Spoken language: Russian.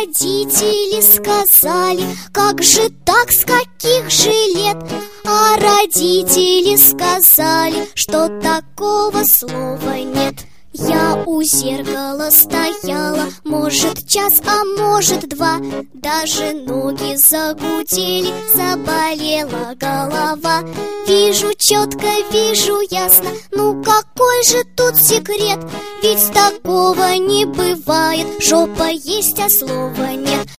родители сказали: как же так, с каких же лет? А родители сказали, что такого слова нет. Я у зеркала стояла, может, час, а может, два. Даже ноги загудели, заболела голова. Вижу четко, вижу ясно, ну какой же тут секрет? Ведь такого не бывает, жопа есть, а слова нет.